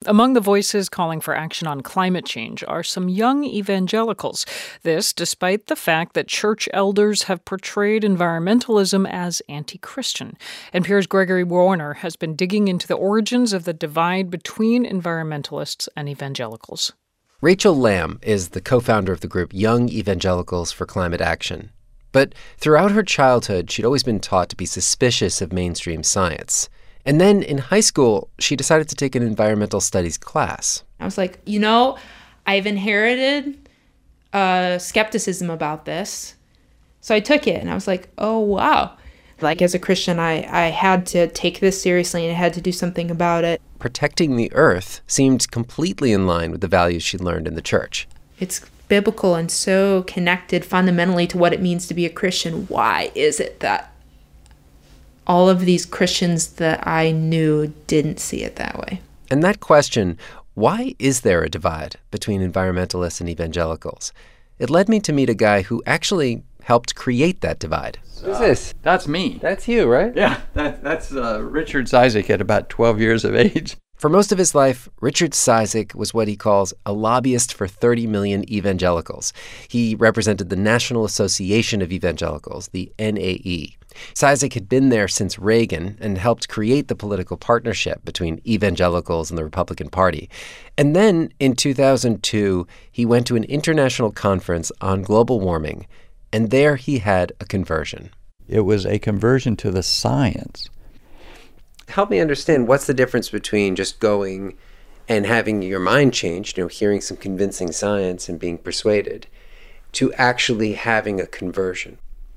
Among the voices calling for action on climate change are some young evangelicals. This despite the fact that church elders have portrayed environmentalism as anti-Christian. NPR's Gregory Warner has been digging into the origins of the divide between environmentalists and evangelicals. Rachel Lamb is the co-founder of the group Young Evangelicals for Climate Action. But throughout her childhood, she'd always been taught to be suspicious of mainstream science. And then in high school, she decided to take an environmental studies class. I was like, I've inherited skepticism about this. So I took it and I was like, oh, wow. Like as a Christian, I had to take this seriously and I had to do something about it. Protecting the earth seemed completely in line with the values she'd learned in the church. It's biblical and so connected fundamentally to what it means to be a Christian. Why is it that all of these Christians that I knew didn't see it that way? And that question, why is there a divide between environmentalists and evangelicals? It led me to meet a guy who actually helped create that divide. Who's this? That's me. That's you, right? Yeah, that's Richard Cizik at about 12 years of age. For most of his life, Richard Cizik was what he calls a lobbyist for 30 million evangelicals. He represented the National Association of Evangelicals, the NAE. Cizik had been there since Reagan and helped create the political partnership between evangelicals and the Republican Party. And then in 2002, he went to an international conference on global warming, and there he had a conversion. It was a conversion to the science. Help me understand, what's the difference between just going and having your mind changed, hearing some convincing science and being persuaded, to actually having a conversion?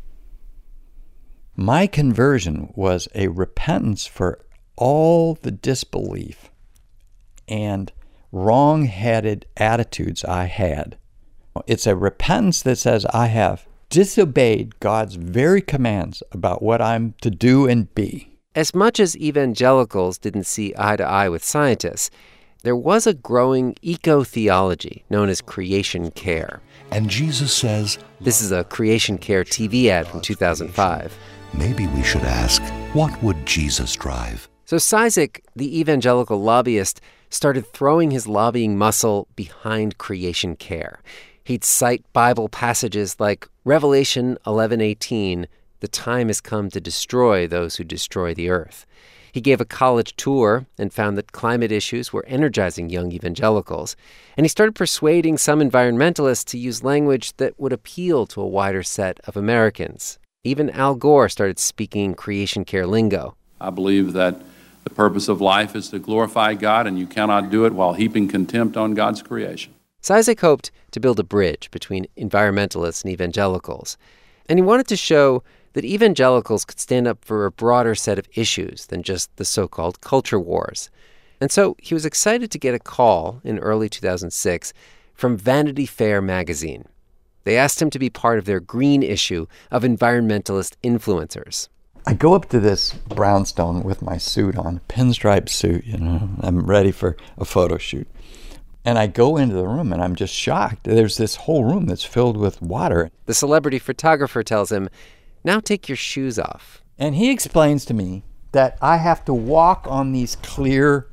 My conversion was a repentance for all the disbelief and wrong-headed attitudes I had. It's a repentance that says I have disobeyed God's very commands about what I'm to do and be. As much as evangelicals didn't see eye to eye with scientists, there was a growing eco-theology known as creation care. And Jesus says, this is a creation care TV ad from 2005. Maybe we should ask, what would Jesus drive? So Cizik, the evangelical lobbyist, started throwing his lobbying muscle behind creation care. He'd cite Bible passages like Revelation 11:18, the time has come to destroy those who destroy the earth. He gave a college tour and found that climate issues were energizing young evangelicals. And he started persuading some environmentalists to use language that would appeal to a wider set of Americans. Even Al Gore started speaking creation care lingo. I believe that the purpose of life is to glorify God, and you cannot do it while heaping contempt on God's creation. Cizik hoped to build a bridge between environmentalists and evangelicals. And he wanted to show that evangelicals could stand up for a broader set of issues than just the so-called culture wars. And so he was excited to get a call in early 2006 from Vanity Fair magazine. They asked him to be part of their green issue of environmentalist influencers. I go up to this brownstone with my suit on, pinstripe suit, I'm ready for a photo shoot. And I go into the room and I'm just shocked. There's this whole room that's filled with water. The celebrity photographer tells him, now take your shoes off. And he explains to me that I have to walk on these clear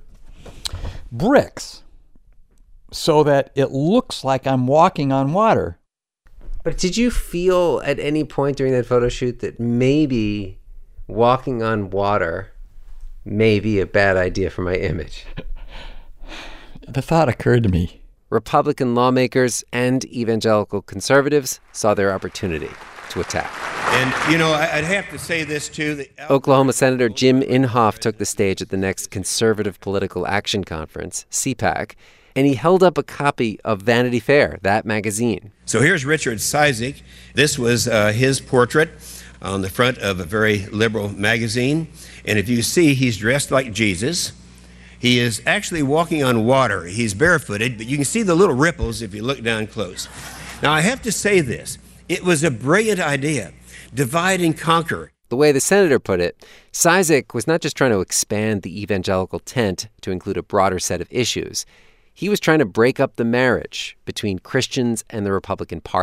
bricks so that it looks like I'm walking on water. But did you feel at any point during that photo shoot that maybe walking on water may be a bad idea for my image? The thought occurred to me. Republican lawmakers and evangelical conservatives saw their opportunity to attack. And, I'd have to say this, too. Oklahoma Senator Jim Inhofe took the stage at the next Conservative Political Action Conference, CPAC, and he held up a copy of Vanity Fair, that magazine. So here's Richard Cizik. This was his portrait on the front of a very liberal magazine. And if you see, he's dressed like Jesus. He is actually walking on water. He's barefooted, but you can see the little ripples if you look down close. Now, I have to say this. It was a brilliant idea. Divide and conquer. The way the senator put it, Cizik was not just trying to expand the evangelical tent to include a broader set of issues. He was trying to break up the marriage between Christians and the Republican Party.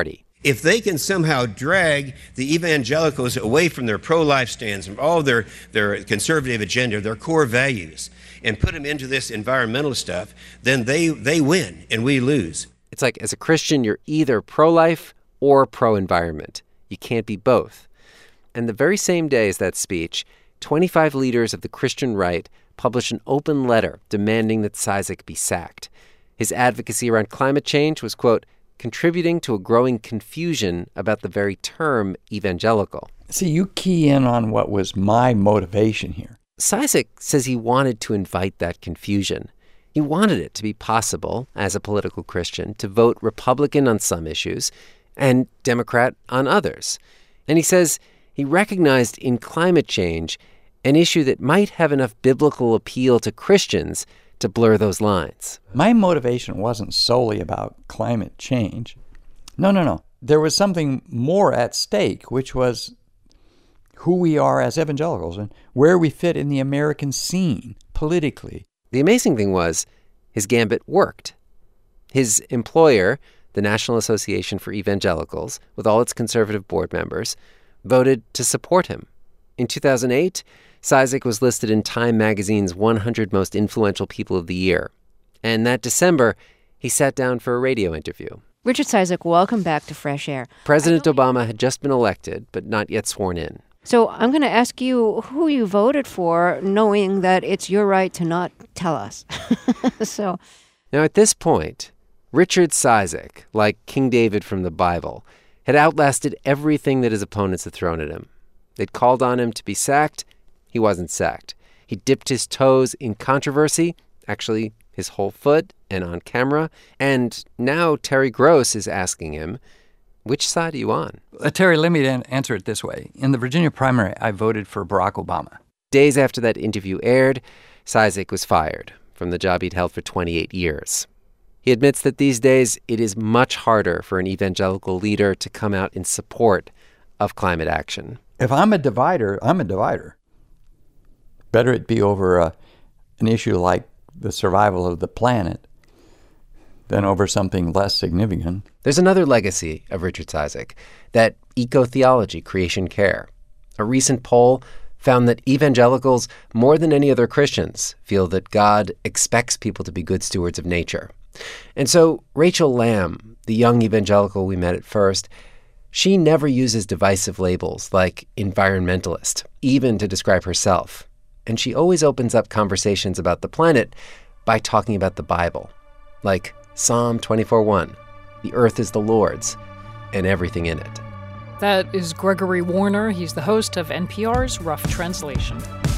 if they can somehow drag the evangelicals away from their pro-life stands, from all their conservative agenda, their core values, and put them into this environmental stuff, then they win and we lose. It's like, as a Christian, you're either pro-life or pro-environment. You can't be both. And the very same day as that speech, 25 leaders of the Christian right published an open letter demanding that Cizik be sacked. His advocacy around climate change was, quote, contributing to a growing confusion about the very term evangelical. See, you key in on what was my motivation here. Cizik says he wanted to invite that confusion. He wanted it to be possible, as a political Christian, to vote Republican on some issues and Democrat on others. And he says he recognized in climate change an issue that might have enough biblical appeal to Christians to blur those lines. My motivation wasn't solely about climate change. No. There was something more at stake, which was who we are as evangelicals and where we fit in the American scene politically. The amazing thing was, his gambit worked. His employer, the National Association for Evangelicals, with all its conservative board members, voted to support him. In 2008, Cizik was listed in Time magazine's 100 most influential people of the year. And that December, he sat down for a radio interview. Richard Cizik, welcome back to Fresh Air. President Obama had just been elected, but not yet sworn in. So I'm going to ask you who you voted for, knowing that it's your right to not tell us. Now, at this point, Richard Cizik, like King David from the Bible, had outlasted everything that his opponents had thrown at him. They'd called on him to be sacked. He wasn't sacked. He dipped his toes in controversy, actually his whole foot, and on camera. And now Terry Gross is asking him, which side are you on? Terry, let me answer it this way. In the Virginia primary, I voted for Barack Obama. Days after that interview aired, Cizik was fired from the job he'd held for 28 years. He admits that these days it is much harder for an evangelical leader to come out in support of climate action. If I'm a divider, I'm a divider. Better it be over an issue like the survival of the planet than over something less significant. There's another legacy of Richard Cizik, that eco-theology, creation care. A recent poll found that evangelicals, more than any other Christians, feel that God expects people to be good stewards of nature. And so Rachel Lamb, the young evangelical we met at first, she never uses divisive labels like environmentalist, even to describe herself. And she always opens up conversations about the planet by talking about the Bible, like Psalm 24:1, the earth is the Lord's and everything in it. That is Gregory Warner. He's the host of NPR's Rough Translation.